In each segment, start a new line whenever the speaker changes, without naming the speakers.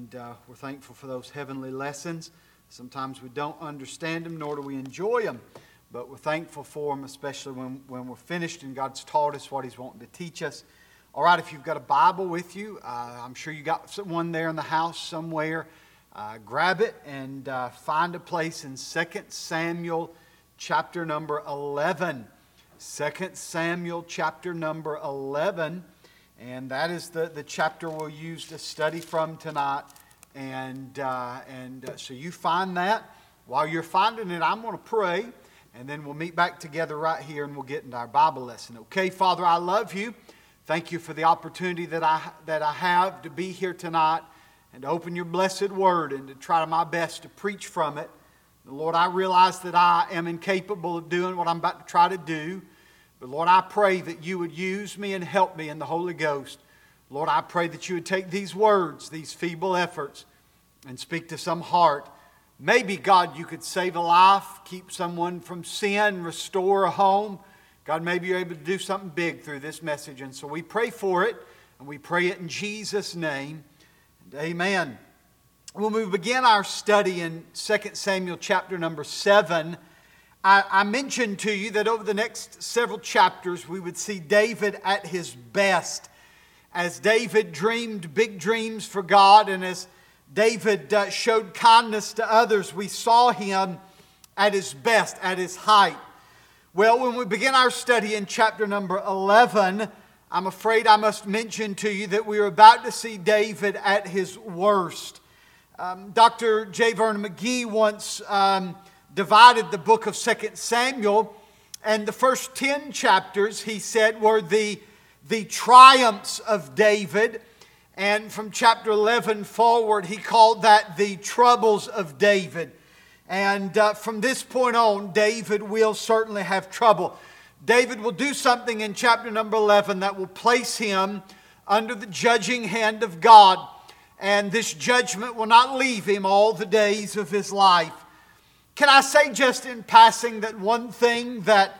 and we're thankful for those heavenly lessons. Sometimes we don't understand them, nor do we enjoy them, but we're thankful for them, especially when we're finished and God's taught us what He's wanting to teach us. All right, if you've got a Bible with you, I'm sure you got one there in the house somewhere. Grab it and find a place in 2 Samuel chapter number 11. 2 Samuel chapter number 11. And that is the chapter we'll use to study from tonight. And so you find that. While you're finding it, I'm going to pray. And then we'll meet back together right here and we'll get into our Bible lesson. Okay, Father, I love you. Thank you for the opportunity that I have to be here tonight and to open your blessed word and to try my best to preach from it. And Lord, I realize that I am incapable of doing what I'm about to try to do. But Lord, I pray that you would use me and help me in the Holy Ghost. Lord, I pray that you would take these words, these feeble efforts, and speak to some heart. Maybe, God, you could save a life, keep someone from sin, restore a home. God, maybe you're able to do something big through this message. And so we pray for it, and we pray it in Jesus' name. And amen. When we begin our study in 2 Samuel chapter number 7, I mentioned to you that over the next several chapters we would see David at his best. As David dreamed big dreams for God and as David showed kindness to others, we saw him at his best, at his height. Well, when we begin our study in chapter number 11, I'm afraid I must mention to you that we are about to see David at his worst. Dr. J. Vernon McGee once divided the book of 2 Samuel, and the first 10 chapters, he said, were the triumphs of David, and from chapter 11 forward, he called that the troubles of David. And from this point on, David will certainly have trouble. David will do something in chapter number 11 that will place him under the judging hand of God, and this judgment will not leave him all the days of his life. Can I say just in passing that one thing that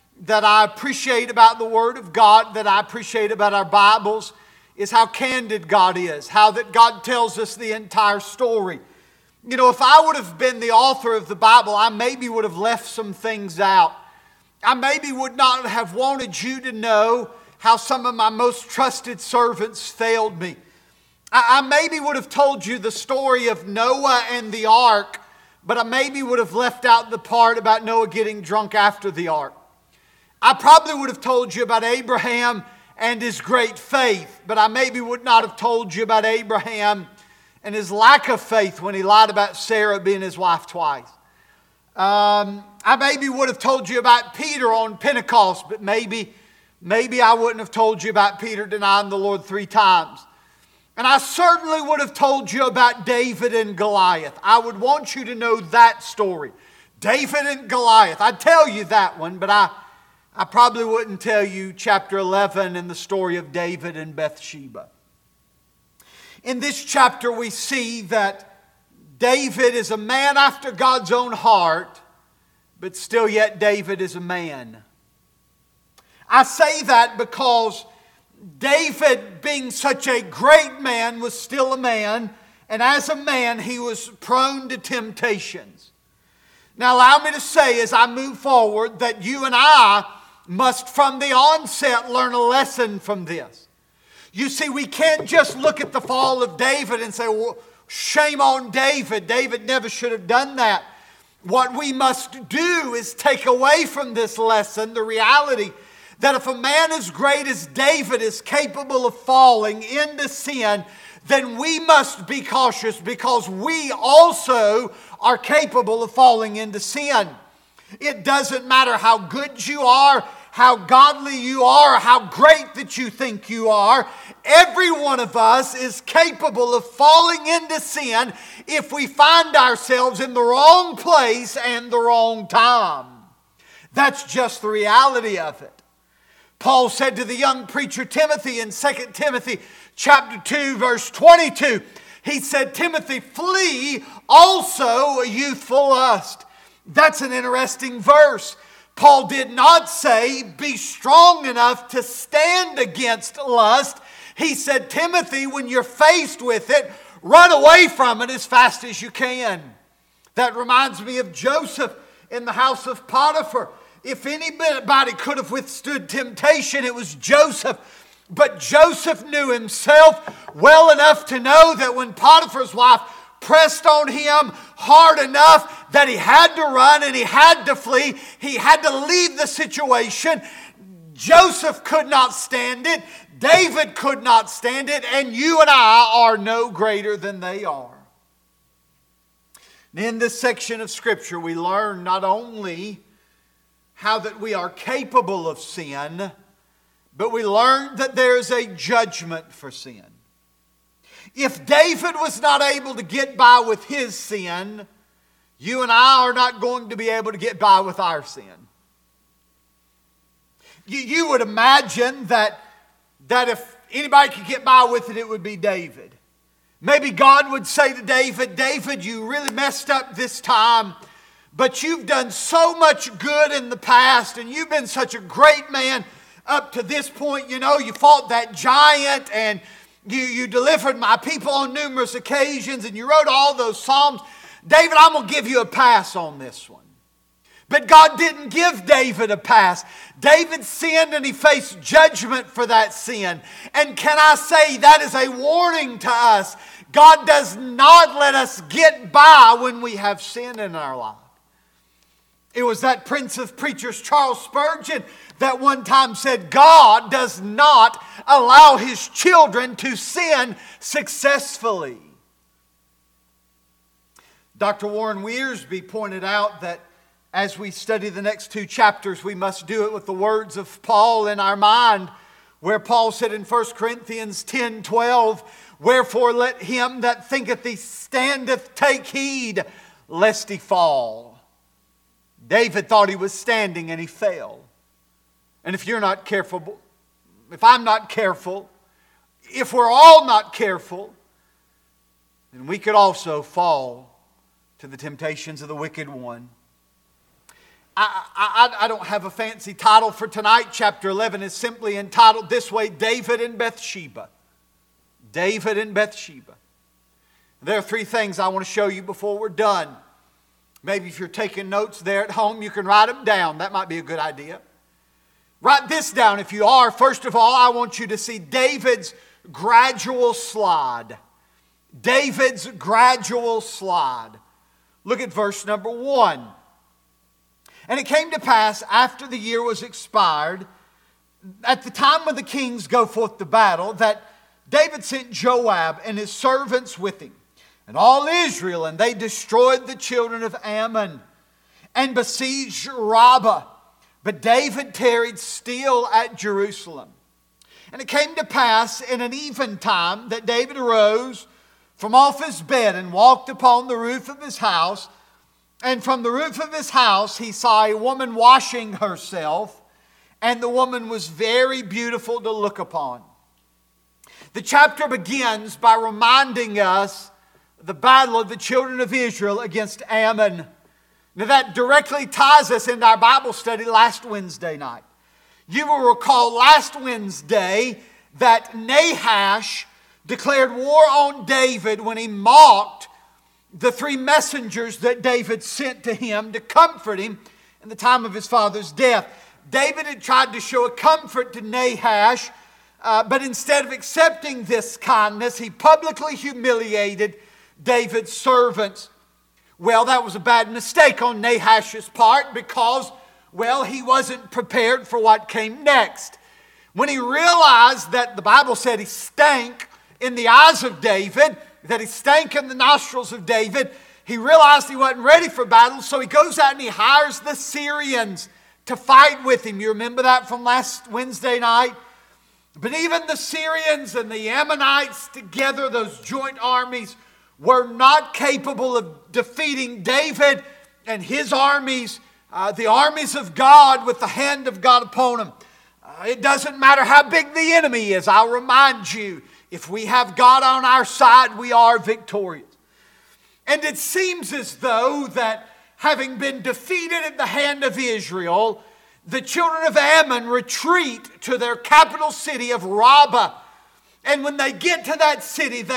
I appreciate about the Word of God, that I appreciate about our Bibles, is how candid God is. How that God tells us the entire story. You know, if I would have been the author of the Bible, I maybe would have left some things out. I maybe would not have wanted you to know how some of my most trusted servants failed me. I maybe would have told you the story of Noah and the ark, but I maybe would have left out the part about Noah getting drunk after the ark. I probably would have told you about Abraham and his great faith, but I maybe would not have told you about Abraham and his lack of faith when he lied about Sarah being his wife twice. I maybe would have told you about Peter on Pentecost, but maybe I wouldn't have told you about Peter denying the Lord 3 times. And I certainly would have told you about David and Goliath. I would want you to know that story. David and Goliath. I'd tell you that one, but I probably wouldn't tell you chapter 11 and the story of David and Bathsheba. In this chapter we see that David is a man after God's own heart, but still yet David is a man. I say that because David, being such a great man, was still a man, and as a man he was prone to temptations. Now allow me to say as I move forward that you and I must from the onset learn a lesson from this. You see, we can't just look at the fall of David and say, well, shame on David. David never should have done that. What we must do is take away from this lesson the reality that if a man as great as David is capable of falling into sin, then we must be cautious because we also are capable of falling into sin. It doesn't matter how good you are, how godly you are, how great that you think you are. Every one of us is capable of falling into sin if we find ourselves in the wrong place and the wrong time. That's just the reality of it. Paul said to the young preacher Timothy in 2 Timothy chapter 2 verse 22, he said, Timothy, flee also youthful lust. That's an interesting verse. Paul did not say, be strong enough to stand against lust. He said, Timothy, when you're faced with it, run away from it as fast as you can. That reminds me of Joseph in the house of Potiphar. If anybody could have withstood temptation, it was Joseph. But Joseph knew himself well enough to know that when Potiphar's wife pressed on him hard enough that he had to run and he had to flee, he had to leave the situation. Joseph could not stand it. David could not stand it. And you and I are no greater than they are. In this section of Scripture, we learn not only how that we are capable of sin, but we learn that there is a judgment for sin. If David was not able to get by with his sin, you and I are not going to be able to get by with our sin. You would imagine that if anybody could get by with it, it would be David. Maybe God would say to David, David, you really messed up this time, but you've done so much good in the past, and you've been such a great man up to this point. You know, you fought that giant, and you delivered my people on numerous occasions, and you wrote all those Psalms. David, I'm going to give you a pass on this one. But God didn't give David a pass. David sinned and he faced judgment for that sin. And can I say that is a warning to us. God does not let us get by when we have sin in our life. It was that Prince of Preachers, Charles Spurgeon, that one time said, God does not allow His children to sin successfully. Dr. Warren Wiersbe pointed out that as we study the next 2 chapters, we must do it with the words of Paul in our mind, where Paul said in 1 Corinthians 10:12, wherefore let him that thinketh he standeth take heed, lest he fall. David thought he was standing and he fell. And if you're not careful, if I'm not careful, if we're all not careful, then we could also fall to the temptations of the wicked one. I don't have a fancy title for tonight. Chapter 11 is simply entitled this way, David and Bathsheba. David and Bathsheba. There are 3 things I want to show you before we're done. Maybe if you're taking notes there at home, you can write them down. That might be a good idea. Write this down if you are. First of all, I want you to see David's gradual slide. David's gradual slide. Look at verse number 1. And it came to pass, after the year was expired, at the time when the kings go forth to battle, that David sent Joab and his servants with him, and all Israel, and they destroyed the children of Ammon, and besieged Rabbah. But David tarried still at Jerusalem. And it came to pass in an eventime that David arose from off his bed and walked upon the roof of his house. And from the roof of his house he saw a woman washing herself, and the woman was very beautiful to look upon. The chapter begins by reminding us the battle of the children of Israel against Ammon. Now that directly ties us into our Bible study last Wednesday night. You will recall last Wednesday that Nahash declared war on David when he mocked the 3 messengers that David sent to him to comfort him in the time of his father's death. David had tried to show a comfort to Nahash, but instead of accepting this kindness, he publicly humiliated David's servants. Well, that was a bad mistake on Nahash's part because, well, he wasn't prepared for what came next. When he realized that the Bible said he stank in the eyes of David, that he stank in the nostrils of David, he realized he wasn't ready for battle, so he goes out and he hires the Syrians to fight with him. You remember that from last Wednesday night? But even the Syrians and the Ammonites together, those joint armies, were not capable of defeating David and his armies, the armies of God with the hand of God upon them. It doesn't matter how big the enemy is, I'll remind you, if we have God on our side, we are victorious. And it seems as though that having been defeated at the hand of Israel, the children of Ammon retreat to their capital city of Rabbah. And when they get to that city, they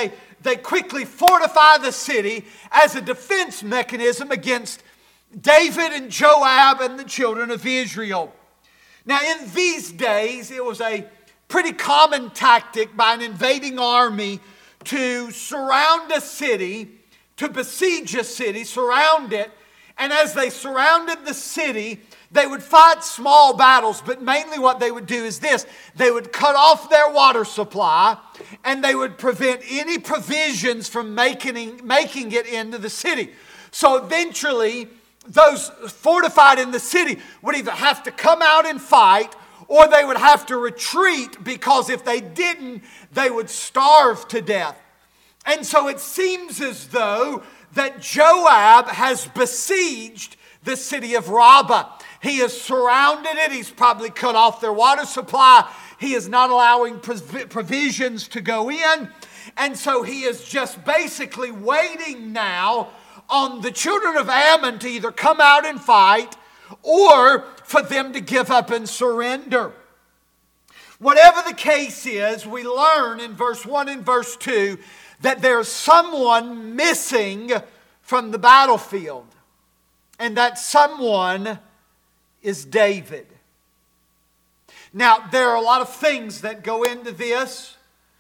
they quickly fortify the city as a defense mechanism against David and Joab and the children of Israel. Now, in these days, it was a pretty common tactic by an invading army to surround a city, to besiege a city, surround it. And as they surrounded the city, they would fight small battles, but mainly what they would do is this. They would cut off their water supply, and they would prevent any provisions from making it into the city. So eventually, those fortified in the city would either have to come out and fight, or they would have to retreat, because if they didn't, they would starve to death. And so it seems as though that Joab has besieged the city of Rabbah. He has surrounded it. He's probably cut off their water supply. He is not allowing provisions to go in. And so he is just basically waiting now on the children of Ammon to either come out and fight, or for them to give up and surrender. Whatever the case is, we learn in verse 1 and verse 2 that there's someone missing from the battlefield. And that someone is David. Now, there are a lot of things that go into this.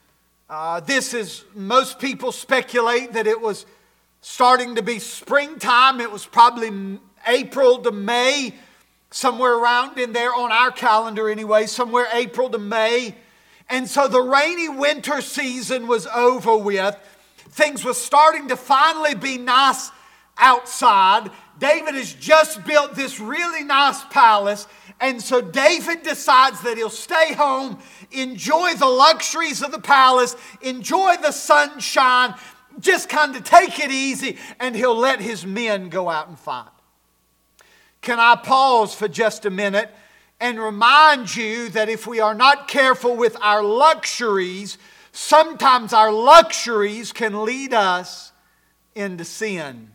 Most people speculate that it was starting to be springtime. It was probably April to May, somewhere around in there on our calendar anyway, somewhere April to May. And so the rainy winter season was over with. Things were starting to finally be nice outside. David has just built this really nice palace. And so David decides that he'll stay home, enjoy the luxuries of the palace, enjoy the sunshine, just kind of take it easy, and he'll let his men go out and fight. Can I pause for just a minute and remind you that if we are not careful with our luxuries, sometimes our luxuries can lead us into sin.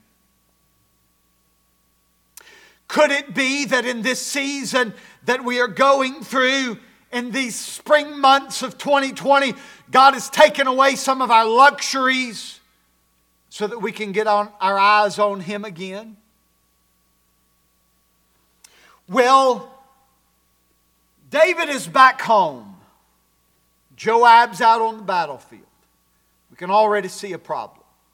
Could it be that in this season that we are going through, in these spring months of 2020, God has taken away some of our luxuries so that we can get our eyes on Him again? Well, David is back home. Joab's out on the battlefield. We can already see a problem.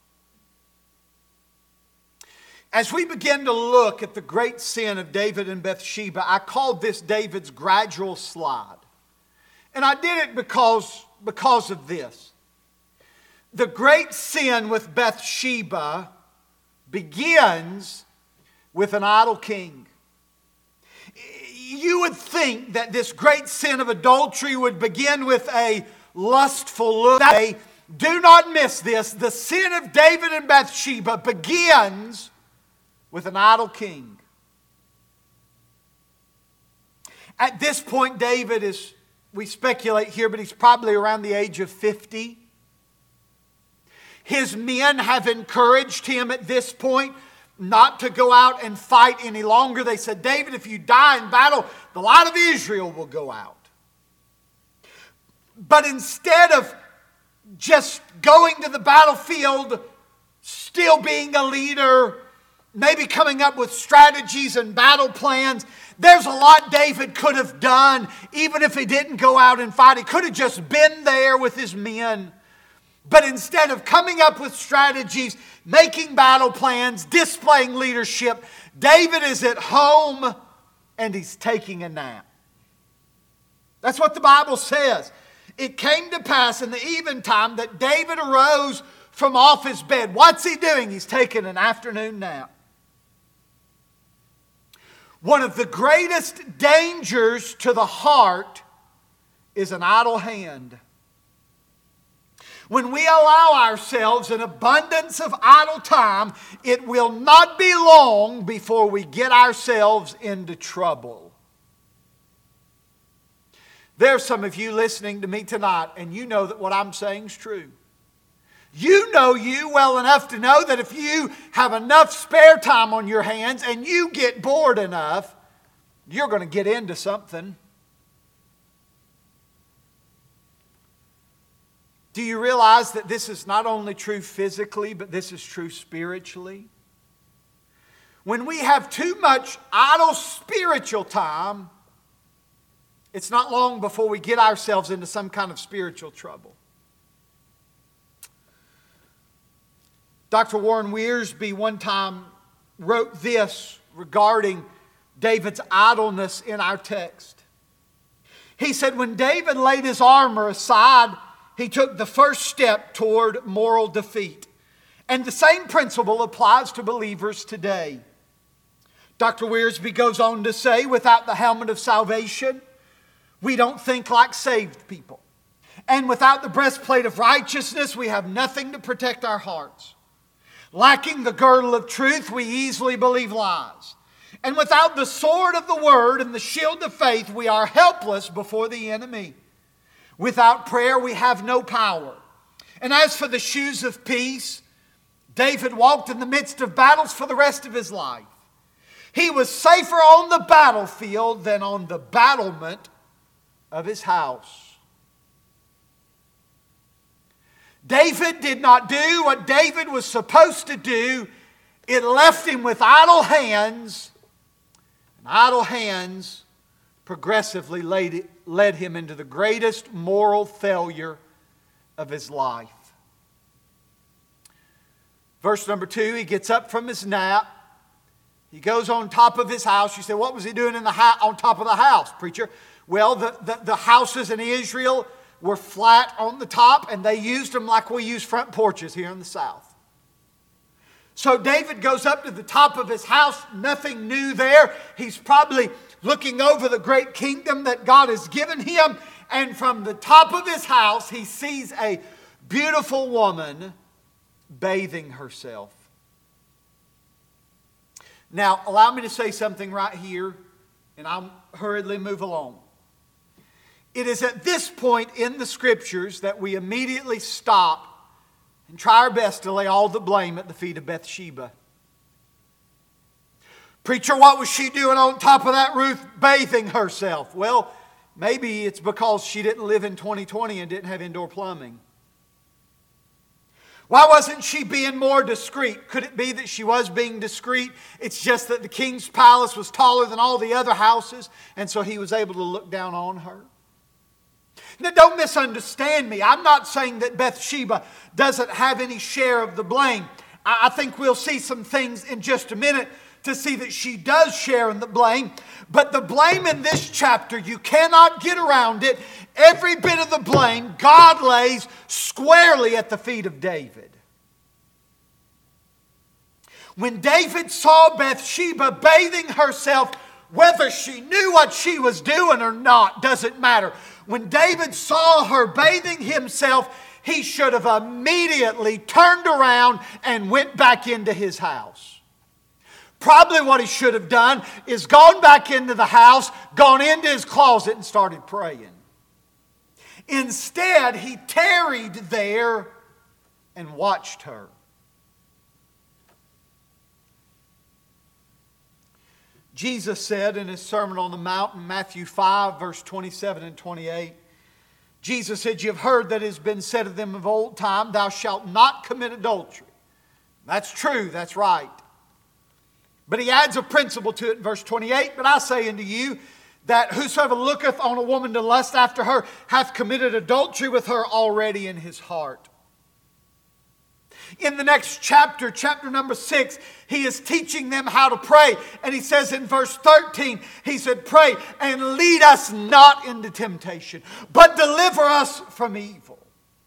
As we begin to look at the great sin of David and Bathsheba, I called this David's gradual slide. And I did it because of this. The great sin with Bathsheba begins with an idle king. You would think that this great sin of adultery would begin with a lustful look. Do not miss this. The sin of David and Bathsheba begins with an idle king. At this point, David is, we speculate here, but he's probably around the age of 50. His men have encouraged him at this point not to go out and fight any longer. They said, David, if you die in battle, the light of Israel will go out. But instead of just going to the battlefield, still being a leader, maybe coming up with strategies and battle plans, there's a lot David could have done, even if he didn't go out and fight. He could have just been there with his men. But instead of coming up with strategies, making battle plans, displaying leadership, David is at home and he's taking a nap. That's what the Bible says. It came to pass in the eventime that David arose from off his bed. What's he doing? He's taking an afternoon nap. One of the greatest dangers to the heart is an idle hand. When we allow ourselves an abundance of idle time, it will not be long before we get ourselves into trouble. There's some of you listening to me tonight, and you know that what I'm saying is true. You know you well enough to know that if you have enough spare time on your hands and you get bored enough, you're going to get into something. Do you realize that this is not only true physically, but this is true spiritually? When we have too much idle spiritual time, it's not long before we get ourselves into some kind of spiritual trouble. Dr. Warren Wiersbe one time wrote this regarding David's idleness in our text. He said, when David laid his armor aside, he took the first step toward moral defeat. And the same principle applies to believers today. Dr. Wiersbe goes on to say, without the helmet of salvation, we don't think like saved people. And without the breastplate of righteousness, we have nothing to protect our hearts. Lacking the girdle of truth, we easily believe lies. And without the sword of the word and the shield of faith, we are helpless before the enemy. Without prayer, we have no power. And as for the shoes of peace, David walked in the midst of battles for the rest of his life. He was safer on the battlefield than on the battlement of his house. David did not do what David was supposed to do. It left him with idle hands. And idle hands progressively led him into the greatest moral failure of his life. Verse number 2, he gets up from his nap. He goes on top of his house. You say, what was he doing on top of the house, preacher? Well, the houses in Israel were flat on the top, and they used them like we use front porches here in the South. So David goes up to the top of his house, nothing new there. He's probably looking over the great kingdom that God has given him. And from the top of his house, he sees a beautiful woman bathing herself. Now, allow me to say something right here, and I'll hurriedly move along. It is at this point in the Scriptures that we immediately stop and try our best to lay all the blame at the feet of Bathsheba. Preacher, what was she doing on top of that roof bathing herself? Well, maybe it's because she didn't live in 2020 and didn't have indoor plumbing. Why wasn't she being more discreet? Could it be that she was being discreet? It's just that the king's palace was taller than all the other houses, and so he was able to look down on her. Now, don't misunderstand me. I'm not saying that Bathsheba doesn't have any share of the blame. I think we'll see some things in just a minute to see that she does share in the blame. But the blame in this chapter, you cannot get around it. Every bit of the blame God lays squarely at the feet of David. When David saw Bathsheba bathing herself, whether she knew what she was doing or not, doesn't matter. When David saw her bathing himself, he should have immediately turned around and went back into his house. Probably what he should have done is gone back into the house, gone into his closet and started praying. Instead, he tarried there and watched her. Jesus said in his Sermon on the Mount in Matthew 5, verse 27 and 28, Jesus said, "You have heard that it has been said of them of old time, thou shalt not commit adultery." That's true, that's right. But he adds a principle to it in verse 28, "But I say unto you, that whosoever looketh on a woman to lust after her hath committed adultery with her already in his heart." In the next chapter, chapter number 6, he is teaching them how to pray. And he says in verse 13, he said, "Pray and lead us not into temptation, but deliver us from evil."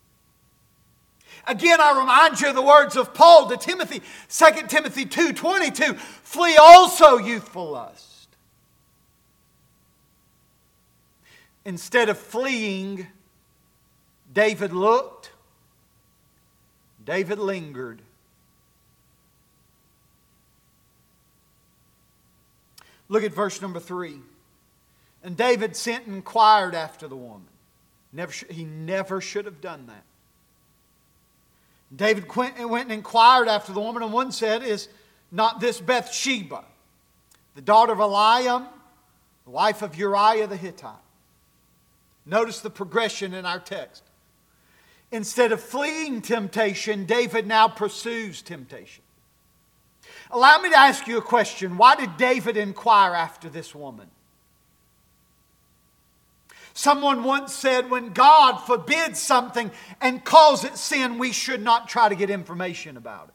Again, I remind you of the words of Paul to Timothy, 2 Timothy 2:22, "Flee also youthful lust." Instead of fleeing, David looked. David lingered. Look at verse number 3. "And David sent and inquired after the woman." He never should have done that. David went and inquired after the woman, and one said, "Is not this Bathsheba, the daughter of Eliam, the wife of Uriah the Hittite?" Notice the progression in our text. Instead of fleeing temptation, David now pursues temptation. Allow me to ask you a question. Why did David inquire after this woman? Someone once said, when God forbids something and calls it sin, we should not try to get information about it.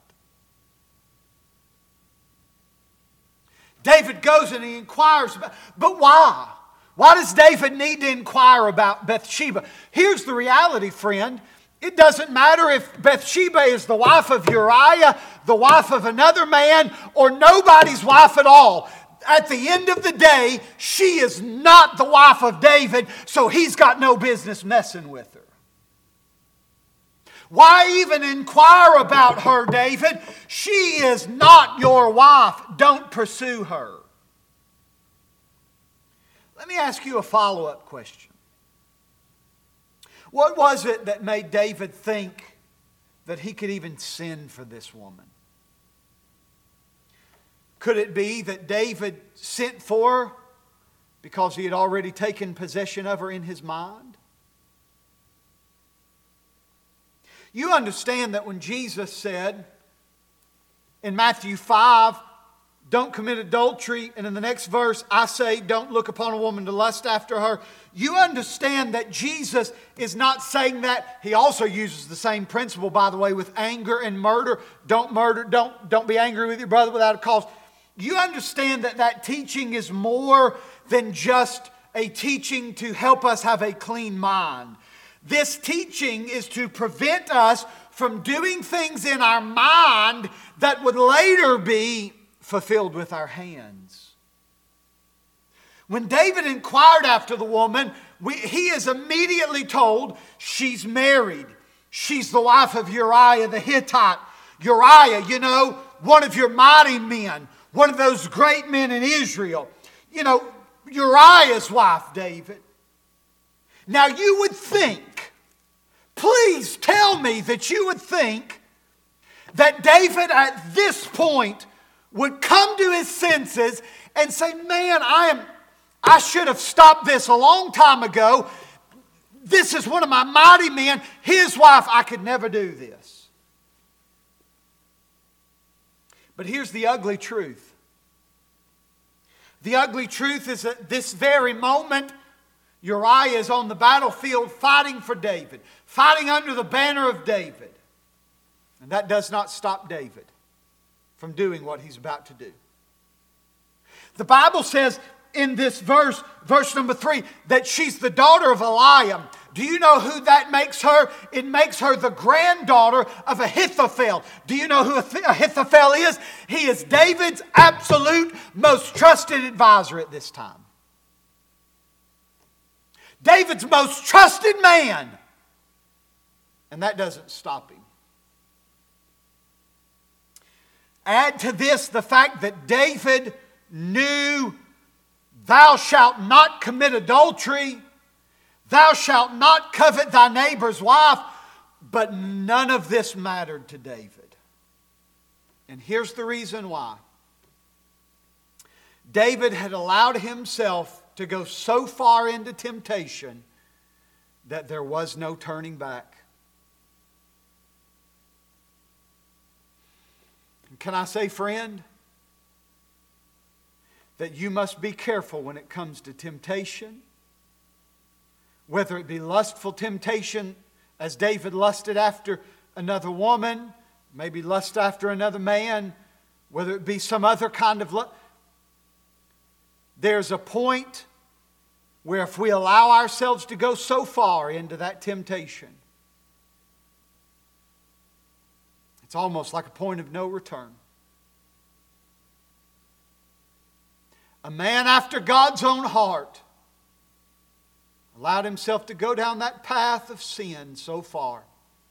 David goes and he inquires about, but why? Why does David need to inquire about Bathsheba? Here's the reality, friend. It doesn't matter if Bathsheba is the wife of Uriah, the wife of another man, or nobody's wife at all. At the end of the day, she is not the wife of David, so he's got no business messing with her. Why even inquire about her, David? She is not your wife. Don't pursue her. Let me ask you a follow-up question. What was it that made David think that he could even sin for this woman? Could it be that David sent for her because he had already taken possession of her in his mind? You understand that when Jesus said in Matthew 5, don't commit adultery, and in the next verse, I say, don't look upon a woman to lust after her. You understand that Jesus is not saying that. He also uses the same principle, by the way, with anger and murder. Don't murder, don't be angry with your brother without a cause. You understand that that teaching is more than just a teaching to help us have a clean mind. This teaching is to prevent us from doing things in our mind that would later be fulfilled with our hands. When David inquired after the woman, he is immediately told she's married. She's the wife of Uriah the Hittite. Uriah, one of your mighty men, one of those great men in Israel. Uriah's wife, David. Now you would think, please tell me that you would think that David at this point would come to his senses and say, man, I should have stopped this a long time ago. This is one of my mighty men. His wife, I could never do this. But here's the ugly truth. The ugly truth is that this very moment, Uriah is on the battlefield fighting for David, fighting under the banner of David. And that does not stop David from doing what he's about to do. The Bible says in this verse number 3, that she's the daughter of Eliam. Do you know who that makes her? It makes her the granddaughter of Ahithophel. Do you know who Ahithophel is? He is David's absolute most trusted advisor at this time. David's most trusted man. And that doesn't stop him. Add to this the fact that David knew, thou shalt not commit adultery, thou shalt not covet thy neighbor's wife, but none of this mattered to David. And here's the reason why. David had allowed himself to go so far into temptation that there was no turning back. Can I say, friend, that you must be careful when it comes to temptation, whether it be lustful temptation as David lusted after another woman, maybe lust after another man, whether it be some other kind of lust. There's a point where if we allow ourselves to go so far into that temptation, it's almost like a point of no return. A man after God's own heart allowed himself to go down that path of sin so far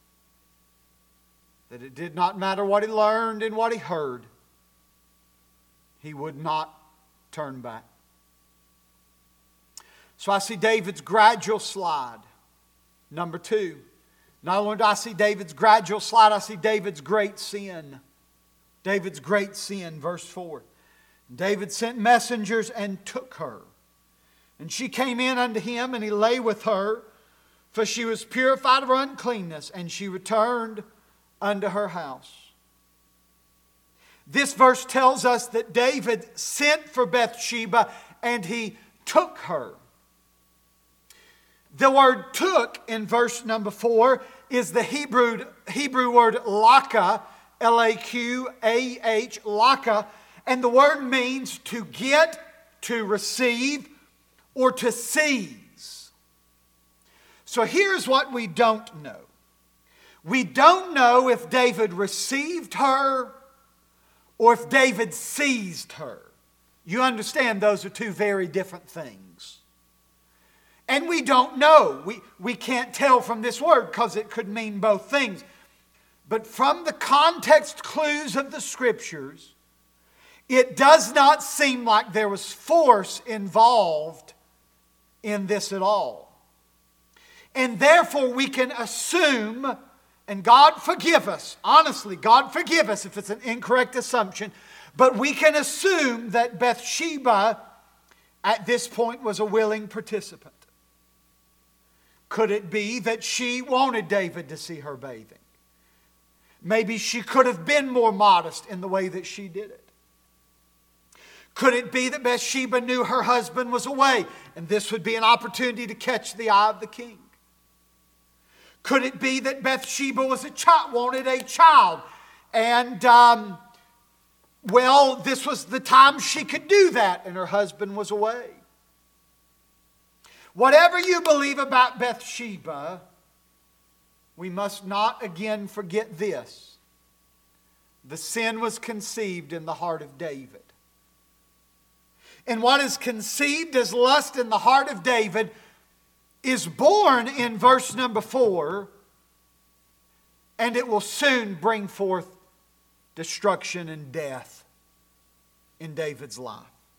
that it did not matter what he learned and what he heard. He would not turn back. So I see David's gradual slide. Number 2. Not only do I see David's gradual slide, I see David's great sin. David's great sin, verse 4. David sent messengers and took her. And she came in unto him, and he lay with her for she was purified of her uncleanness, and she returned unto her house. This verse tells us that David sent for Bathsheba and he took her. The word took in verse number 4 is the Hebrew word laka, L-A-Q-A-H, laka, and the word means to get, to receive, or to seize. So here's what we don't know. We don't know if David received her or if David seized her. You understand those are two very different things. And we don't know. We can't tell from this word because it could mean both things. But from the context clues of the Scriptures, it does not seem like there was force involved in this at all. And therefore we can assume, and God forgive us, honestly, God forgive us if it's an incorrect assumption, but we can assume that Bathsheba at this point was a willing participant. Could it be that she wanted David to see her bathing? Maybe she could have been more modest in the way that she did it. Could it be that Bathsheba knew her husband was away and this would be an opportunity to catch the eye of the king? Could it be that Bathsheba wanted a child and this was the time she could do that and her husband was away? Whatever you believe about Bathsheba, we must not again forget this. The sin was conceived in the heart of David. And what is conceived as lust in the heart of David is born in verse number 4, and it will soon bring forth destruction and death in David's life.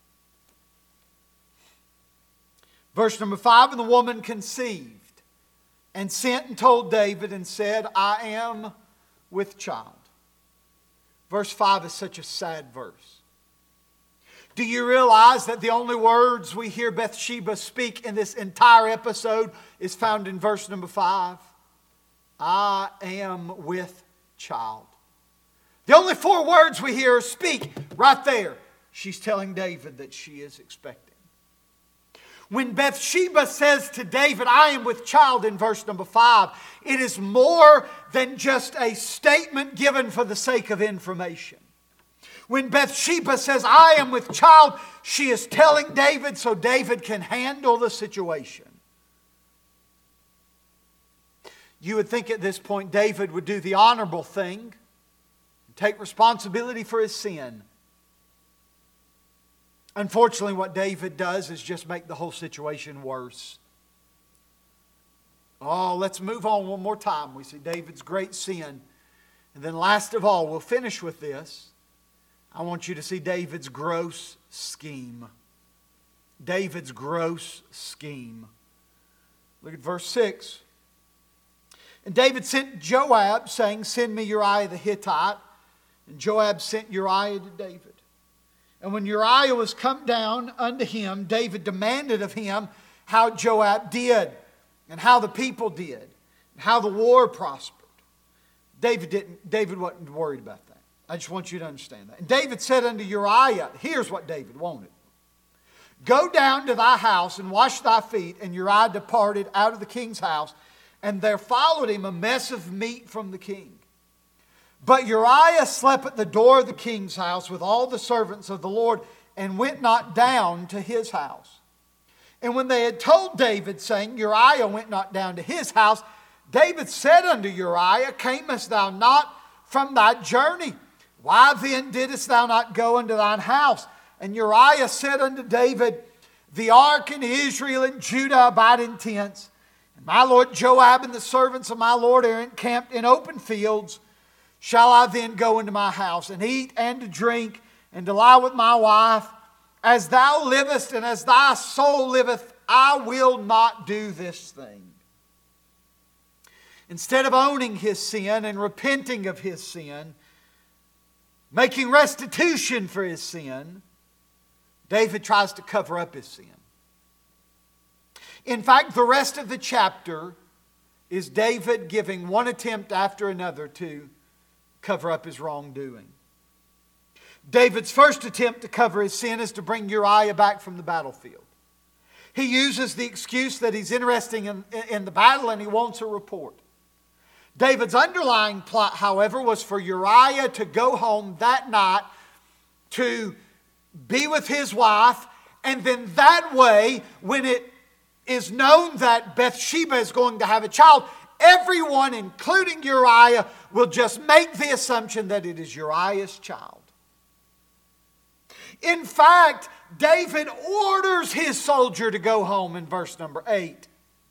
Verse number 5, and the woman conceived and sent and told David and said, I am with child. Verse 5 is such a sad verse. Do you realize that the only words we hear Bathsheba speak in this entire episode is found in verse number 5? I am with child. The only 4 words we hear her speak right there. She's telling David that she is expecting. When Bathsheba says to David, I am with child in verse number 5, it is more than just a statement given for the sake of information. When Bathsheba says, I am with child, she is telling David so David can handle the situation. You would think at this point David would do the honorable thing and take responsibility for his sin. Unfortunately, what David does is just make the whole situation worse. Oh, let's move on one more time. We see David's great sin. And then last of all, we'll finish with this. I want you to see David's gross scheme. David's gross scheme. Look at verse 6. And David sent Joab, saying, send me Uriah the Hittite. And Joab sent Uriah to David. And when Uriah was come down unto him, David demanded of him how Joab did, and how the people did, and how the war prospered. David wasn't worried about that. I just want you to understand that. And David said unto Uriah, here's what David wanted. Go down to thy house and wash thy feet. And Uriah departed out of the king's house, and there followed him a mess of meat from the king. But Uriah slept at the door of the king's house with all the servants of the Lord, and went not down to his house. And when they had told David, saying, Uriah went not down to his house, David said unto Uriah, camest thou not from thy journey? Why then didst thou not go unto thine house? And Uriah said unto David, the ark and Israel and Judah abide in tents, and my lord Joab and the servants of my lord are encamped in open fields. Shall I then go into my house and eat and to drink and to lie with my wife? As thou livest and as thy soul liveth, I will not do this thing. Instead of owning his sin and repenting of his sin, making restitution for his sin, David tries to cover up his sin. In fact, the rest of the chapter is David giving one attempt after another to cover up his wrongdoing. David's first attempt to cover his sin is to bring Uriah back from the battlefield. He uses the excuse that he's interested in the battle and he wants a report. David's underlying plot, however, was for Uriah to go home that night to be with his wife, and then that way, when it is known that Bathsheba is going to have a child, everyone, including Uriah, will just make the assumption that it is Uriah's child. In fact, David orders his soldier to go home in verse number 8.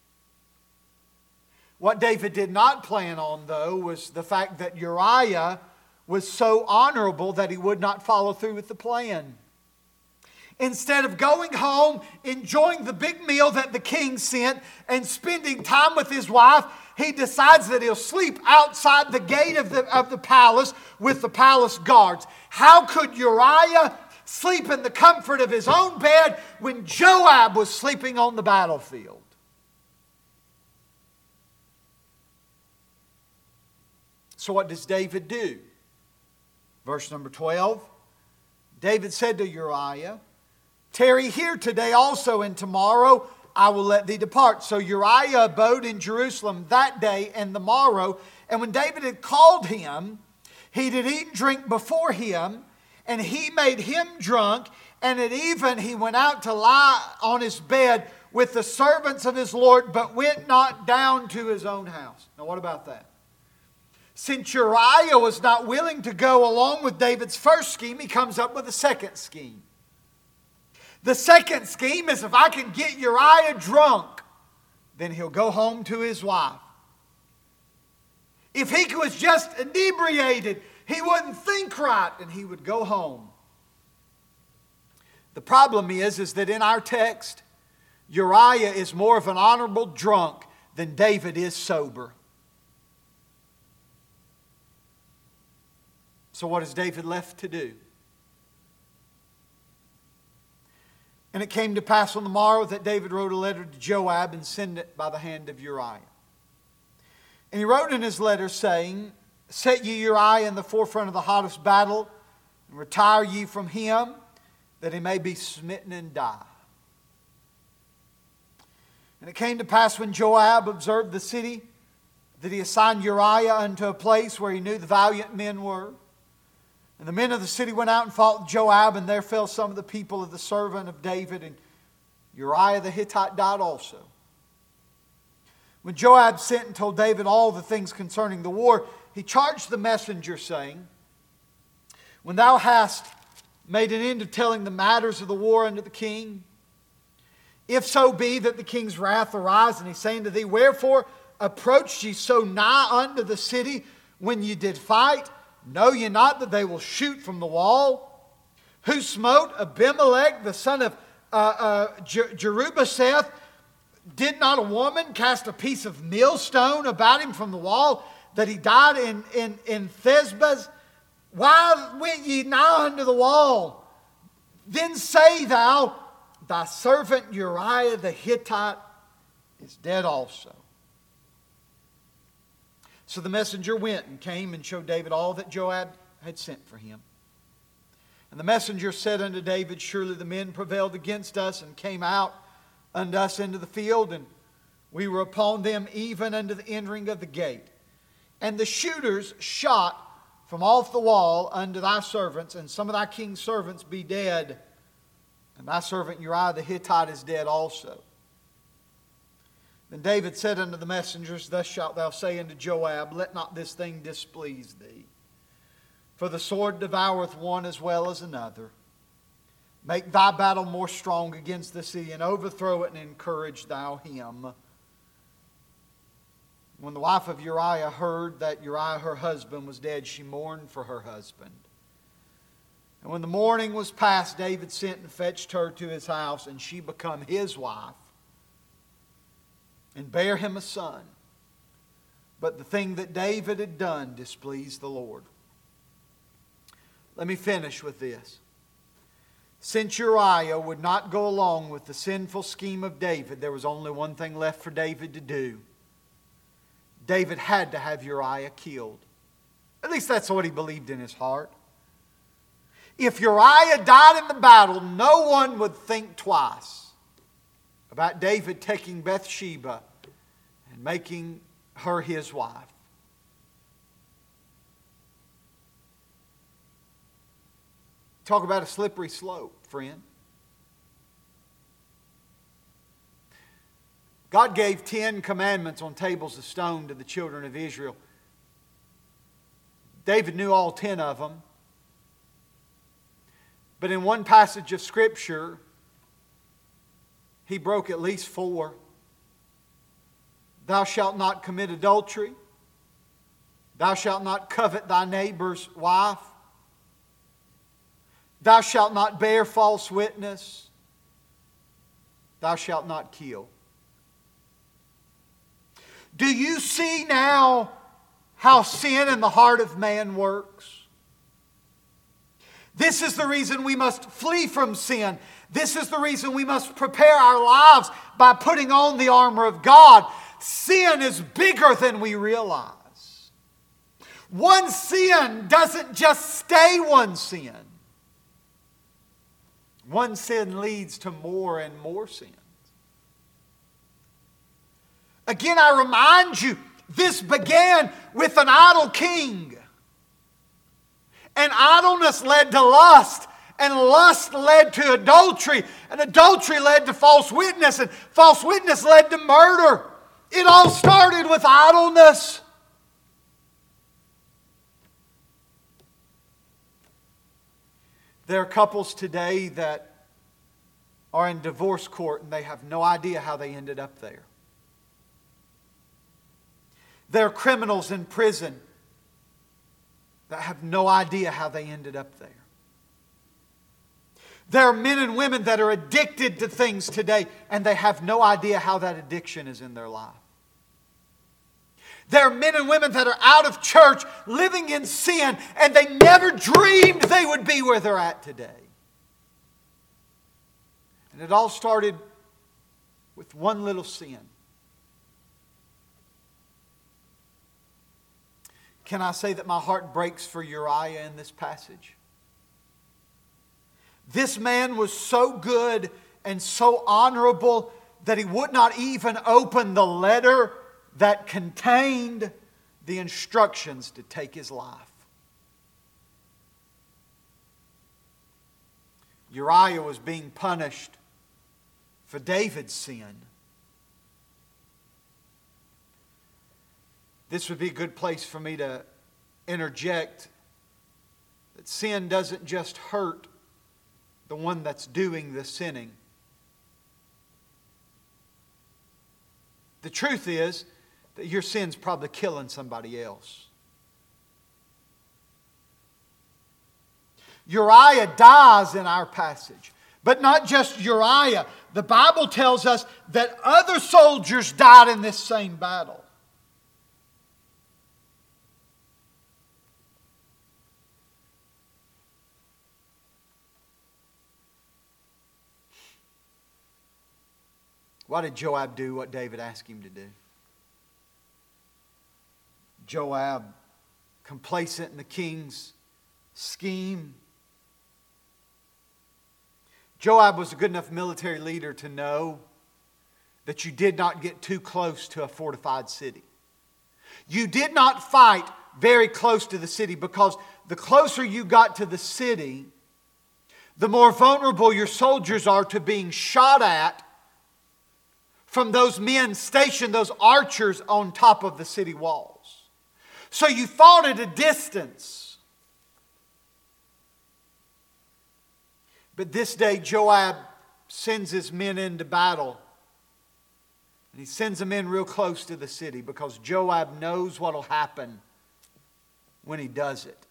What David did not plan on, though, was the fact that Uriah was so honorable that he would not follow through with the plan. Instead of going home, enjoying the big meal that the king sent, and spending time with his wife, he decides that he'll sleep outside the gate of the palace with the palace guards. How could Uriah sleep in the comfort of his own bed when Joab was sleeping on the battlefield? So what does David do? Verse number 12. David said to Uriah, "Tarry here today also, and tomorrow I will let thee depart." So Uriah abode in Jerusalem that day and the morrow. And when David had called him, he did eat and drink before him, and he made him drunk. And at even he went out to lie on his bed with the servants of his Lord, but went not down to his own house. Now what about that? Since Uriah was not willing to go along with David's first scheme, he comes up with a second scheme. The second scheme is, if I can get Uriah drunk, then he'll go home to his wife. If he was just inebriated, he wouldn't think right and he would go home. The problem is that in our text, Uriah is more of an honorable drunk than David is sober. So what is David left to do? And it came to pass on the morrow that David wrote a letter to Joab and sent it by the hand of Uriah. And he wrote in his letter saying, "Set ye Uriah in the forefront of the hottest battle, and retire ye from him, that he may be smitten and die." And it came to pass when Joab observed the city, that he assigned Uriah unto a place where he knew the valiant men were. And the men of the city went out and fought Joab, and there fell some of the people of the servant of David, and Uriah the Hittite died also. When Joab sent and told David all the things concerning the war, he charged the messenger, saying, "When thou hast made an end of telling the matters of the war unto the king, if so be that the king's wrath arise, and he say unto thee, Wherefore approached ye so nigh unto the city when ye did fight? Know ye not that they will shoot from the wall? Who smote Abimelech, the son of Jerubbaal? Did not a woman cast a piece of millstone about him from the wall, that he died in Thesbaz? Why went ye nigh unto the wall? Then say thou, Thy servant Uriah the Hittite is dead also." So the messenger went and came and showed David all that Joab had sent for him. And the messenger said unto David, "Surely the men prevailed against us, and came out unto us into the field, and we were upon them even unto the entering of the gate. And the shooters shot from off the wall unto thy servants, and some of thy king's servants be dead, and thy servant Uriah the Hittite is dead also." Then David said unto the messengers, "Thus shalt thou say unto Joab, Let not this thing displease thee. For the sword devoureth one as well as another. Make thy battle more strong against the city, and overthrow it, and encourage thou him." When the wife of Uriah heard that Uriah her husband was dead, she mourned for her husband. And when the morning was past, David sent and fetched her to his house, and she become his wife, and bare him a son. But the thing that David had done displeased the Lord. Let me finish with this. Since Uriah would not go along with the sinful scheme of David, there was only one thing left for David to do. David had to have Uriah killed. At least that's what he believed in his heart. If Uriah died in the battle, no one would think twice about David taking Bathsheba and making her his wife. Talk about a slippery slope, friend. God gave 10 commandments on tables of stone to the children of Israel. David knew all 10 of them. But in one passage of Scripture, he broke at least 4. Thou shalt not commit adultery. Thou shalt not covet thy neighbor's wife. Thou shalt not bear false witness. Thou shalt not kill. Do you see now how sin in the heart of man works? This is the reason we must flee from sin. This is the reason we must prepare our lives by putting on the armor of God. Sin is bigger than we realize. One sin doesn't just stay one sin. One sin leads to more and more sins. Again, I remind you, this began with an idle king. And idleness led to lust. And lust led to adultery. And adultery led to false witness. And false witness led to murder. It all started with idleness. There are couples today that are in divorce court and they have no idea how they ended up there. There are criminals in prison that have no idea how they ended up there. There are men and women that are addicted to things today and they have no idea how that addiction is in their life. There are men and women that are out of church living in sin and they never dreamed they would be where they're at today. And it all started with one little sin. Can I say that my heart breaks for Uriah in this passage? This man was so good and so honorable that he would not even open the letter that contained the instructions to take his life. Uriah was being punished for David's sin. This would be a good place for me to interject that sin doesn't just hurt the one that's doing the sinning. The truth is that your sin's probably killing somebody else. Uriah dies in our passage. But not just Uriah. The Bible tells us that other soldiers died in this same battle. Why did Joab do what David asked him to do? Joab, complacent in the king's scheme. Joab was a good enough military leader to know that you did not get too close to a fortified city. You did not fight very close to the city, because the closer you got to the city, the more vulnerable your soldiers are to being shot at from those men stationed, those archers on top of the city walls. So you fought at a distance. But this day Joab sends his men into battle. And he sends them in real close to the city because Joab knows what will happen when he does it.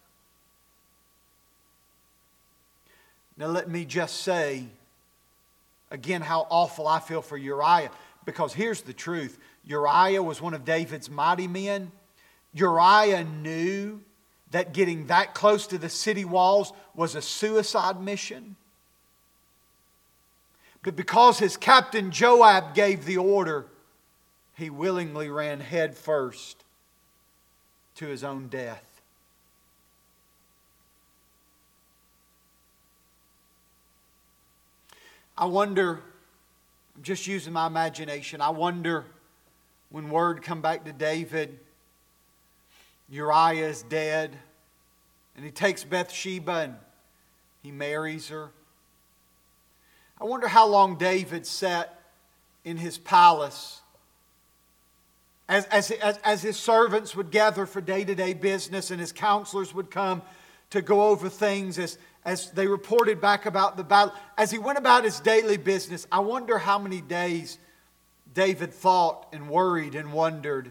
Now let me just say again how awful I feel for Uriah. Because here's the truth. Uriah was one of David's mighty men. Uriah knew that getting that close to the city walls was a suicide mission. But because his captain Joab gave the order, he willingly ran head first to his own death. I wonder, I'm just using my imagination, I wonder when word come back to David, Uriah is dead, and he takes Bathsheba and he marries her. I wonder how long David sat in his palace as his servants would gather for day-to-day business and his counselors would come to go over things as they reported back about the battle. As he went about his daily business, I wonder how many days David thought and worried and wondered.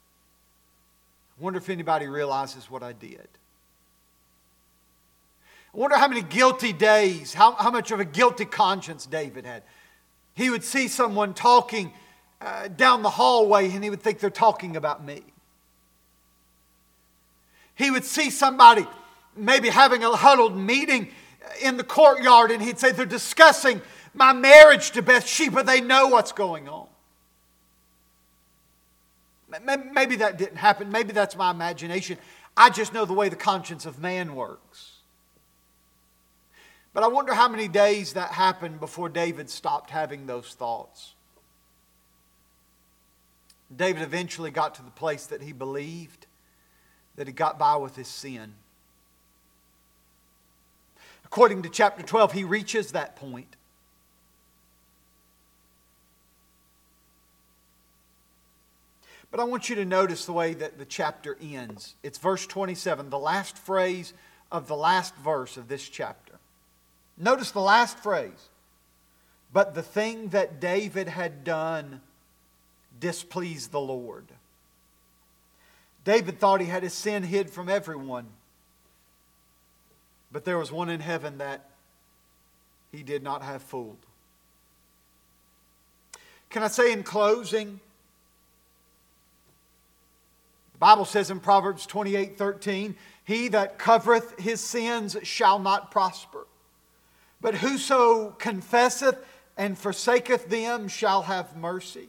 I wonder if anybody realizes what I did. I wonder how many guilty days, how much of a guilty conscience David had. He would see someone talking down the hallway and he would think they're talking about me. He would see somebody maybe having a huddled meeting in the courtyard and he'd say they're discussing my marriage to Bathsheba. They know what's going on. Maybe that didn't happen. Maybe that's my imagination. I just know the way the conscience of man works. But I wonder how many days that happened before David stopped having those thoughts. David eventually got to the place that he believed that he got by with his sin. According to chapter 12, he reaches that point. But I want you to notice the way that the chapter ends. It's verse 27, the last phrase of the last verse of this chapter. Notice the last phrase. But the thing that David had done displeased the Lord. David thought he had his sin hid from everyone. But there was one in heaven that he did not have fooled. Can I say in closing, the Bible says in Proverbs 28:13, he that covereth his sins shall not prosper. But whoso confesseth and forsaketh them shall have mercy.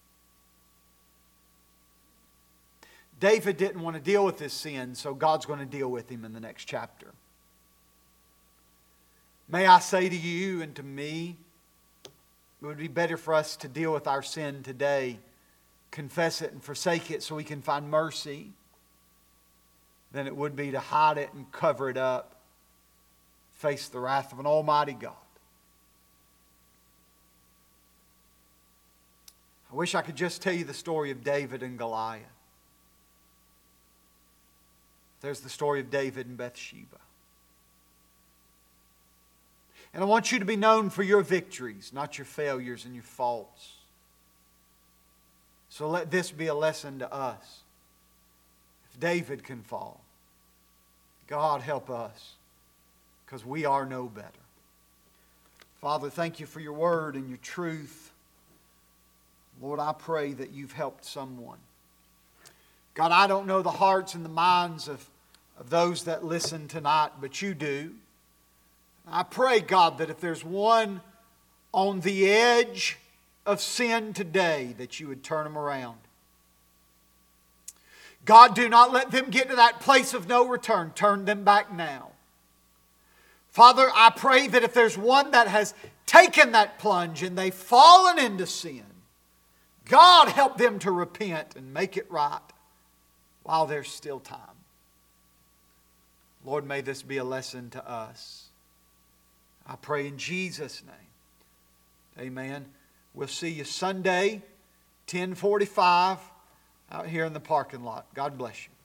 David didn't want to deal with his sin, so God's going to deal with him in the next chapter. May I say to you and to me, it would be better for us to deal with our sin today, confess it and forsake it so we can find mercy, than it would be to hide it and cover it up, face the wrath of an almighty God. I wish I could just tell you the story of David and Goliath. There's the story of David and Bathsheba. And I want you to be known for your victories, not your failures and your faults. So let this be a lesson to us. If David can fall, God help us, because we are no better. Father, thank you for your word and your truth. Lord, I pray that you've helped someone. God, I don't know the hearts and the minds of those that listen tonight, but you do. I pray, God, that if there's one on the edge of sin today, that you would turn them around. God, do not let them get to that place of no return. Turn them back now. Father, I pray that if there's one that has taken that plunge and they've fallen into sin, God, help them to repent and make it right while there's still time. Lord, may this be a lesson to us. I pray in Jesus' name. Amen. We'll see you Sunday, 10:45, out here in the parking lot. God bless you.